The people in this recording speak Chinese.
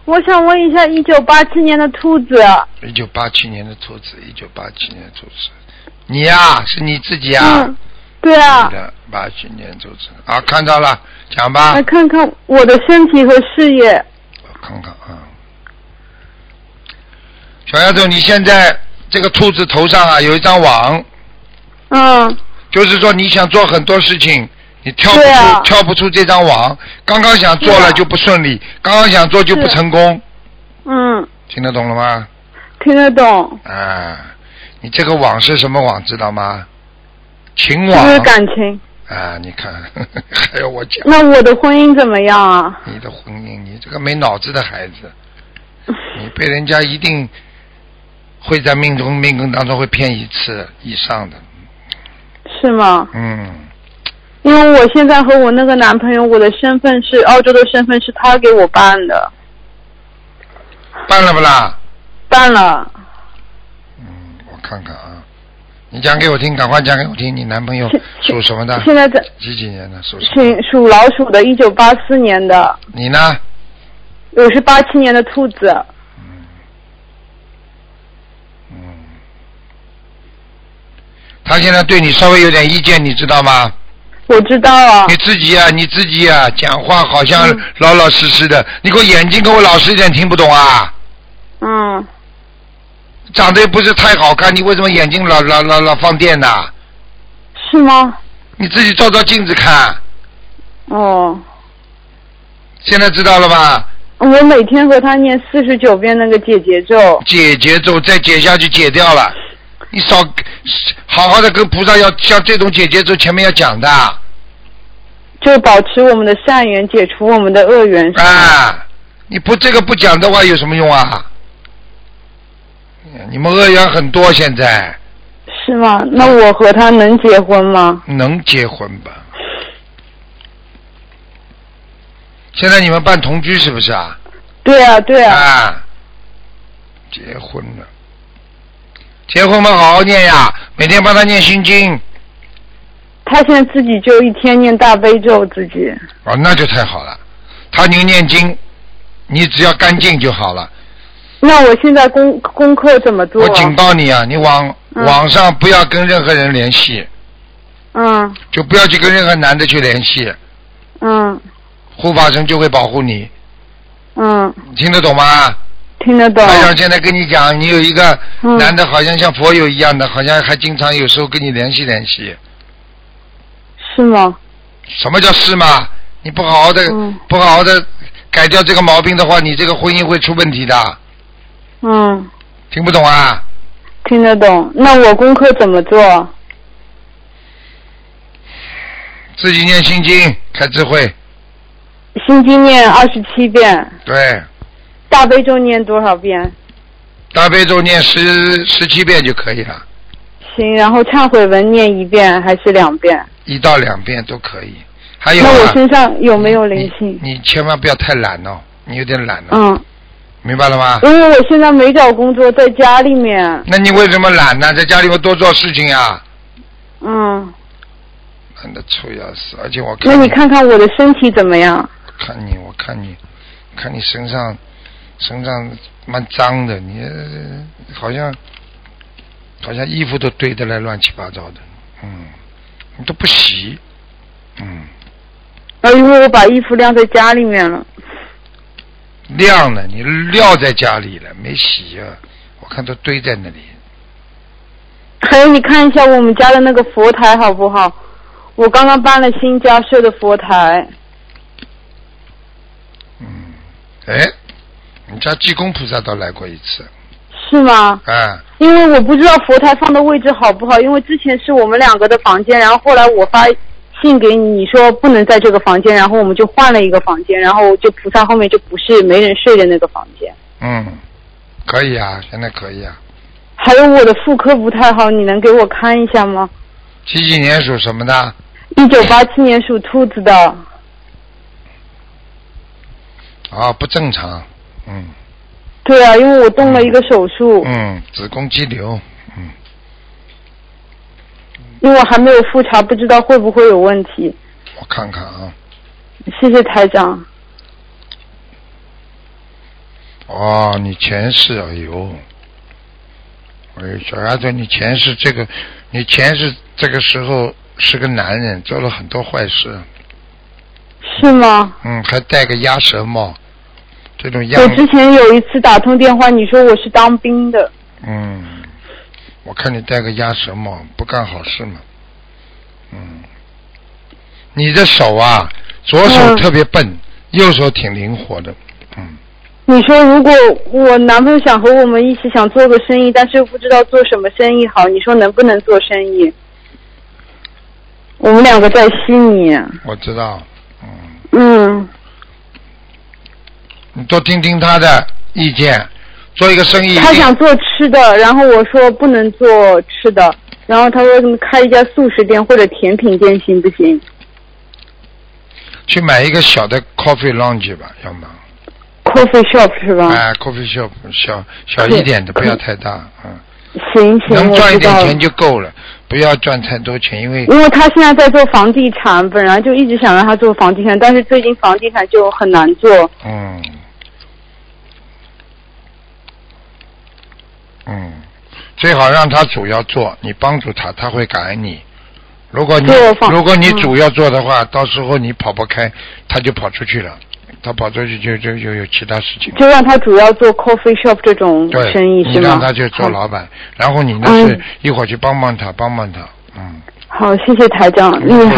我想问一下，1987年的兔子。 1987年的兔子，1987年的兔子，你呀、是你自己啊？ 嗯，对啊。 你的87年兔子啊，看到了，讲吧。 来看看我的身体和事业。 我看看啊，小丫头，你现在这个兔子头上啊有一张网。 嗯。 就是说你想做很多事情，你跳不出这张网，刚刚想做了就不顺利，刚刚想做就不成功。 嗯。 听得懂了吗？ 听得懂。 啊，你这个网是什么网知道吗？情网。 就是感情。 啊，你看还要我讲。 那我的婚姻怎么样啊？ 你的婚姻，你这个没脑子的孩子，你被人家一定会在命根当中会骗一次以上的。 是吗？ 嗯。 因为我现在和我那个男朋友，我的身份是澳洲的身份是他给我办的。 办了不啦？ 办了。 我看看啊，你讲给我听，赶快讲给我听。你男朋友属什么的？ 现在在几年的？属什么？ 属老鼠的，1984年的。 你呢？ 我是87年的兔子。 他现在对你稍微有点意见，你知道吗？ 我知道啊。 你自己啊，讲话好像老老实实的，你给我眼睛给我老实一点，听不懂啊？ 嗯。 长得又不是太好看，你为什么眼睛老放电呢？ 是吗？ 你自己照照镜子看。 哦。 现在知道了吧？ 我每天和他念49遍那个解结咒。 解结咒再解下去解掉了。你少好好的跟菩萨要像这种解结咒前面要讲的， 就保持我们的善缘，解除我们的恶缘。 啊，你这个不讲的话有什么用啊？你们恶缘很多现在。 是吗？那我和他能结婚吗？ 能结婚吧。现在你们办同居是不是啊？ 对啊，对啊。 啊，结婚了。结婚嘛，好好念呀，每天帮他念心经。 他现在自己就一天念大悲咒自己。 哦，那就太好了。他能念经，你只要干净就好了。 那我现在功课怎么做？ 我警告你啊，你网上不要跟任何人联系。 嗯。就不要去跟任何男的去联系。 嗯。 护法神就会保护你。 嗯。 听得懂吗？ 听得懂。 台长现在跟你讲，你有一个男的，好像像佛友一样的，好像还经常有时候跟你联系。 是吗？ 什么叫是吗？你不好好的改掉这个毛病的话，你这个婚姻会出问题的。 嗯。 听不懂啊？ 听得懂。那我功课怎么做？ 自己念心经，开智慧。 心经念27遍。 对。 大悲咒念多少遍？ 大悲咒念17遍就可以了。 行，然后忏悔文念1遍还是2遍 ？1到2遍都可以。还有那我身上有没有灵性？ 你千万不要太懒哦，你有点懒哦。 嗯。 明白了吗？ 因为我现在没找工作，在家里面。 那你为什么懒呢？在家里面多做事情啊。 嗯。 懒得臭要死，而且我看。 那你看看我的身体怎么样？ 我看你身上蛮脏的，你好像衣服都堆得来乱七八糟的，你都不洗， 因为我把衣服晾在家里面了。 晾了，你撂在家里了，没洗啊？我看都堆在那里。 还有，你看一下我们家的那个佛台好不好？我刚刚搬了新家设的佛台。 你家济公菩萨倒来过一次。 是吗？因为我不知道佛台放的位置好不好，因为之前是我们2个的房间，然后后来我发信给你说不能在这个房间，然后我们就换了一个房间，然后就菩萨后面就不是没人睡的那个房间。 可以啊，现在可以啊。 还有我的妇科不太好，你能给我看一下吗？ 几年属什么的 ？1987年属兔子的。 不正常。 对啊，因为我动了一个手术。 子宫肌瘤。 因为我还没有复查，不知道会不会有问题。 我看看啊。 谢谢台长。 哦，你前世，哎呦，小丫头，你前世这个时候是个男人，做了很多坏事。 是吗？ 还戴个鸭舌帽，这种我之前有一次打通电话，你说我是当兵的。 我看你戴个鸭舌帽，不干好事嘛。你的手啊，左手特别笨，右手挺灵活的。 你说如果我男朋友想和我们一起想做个生意，但是又不知道做什么生意好，你说能不能做生意？我们两个在悉尼。 我知道。你多听听他的意见，做一个生意。 他想做吃的，然后我说不能做吃的，然后他说开一家素食店或者甜品店行不行？ 去买一个小的 coffee lounge 吧，要么。 coffee shop 是吧 ？coffee shop 小一点的，不要太大。 行， 能赚一点钱就够了，不要赚太多钱，因为他现在在做房地产，本来就一直想让他做房地产，但是最近房地产就很难做。 最好让他主要做，你帮助他，他会感恩你。如果你主要做的话，到时候你跑不开，他就跑出去了。他跑出去就有其他事情。 就让他主要做 coffee shop 这种生意是吗？ 你让他去做老板，然后你呢是一会儿去帮他。 好，谢谢台长。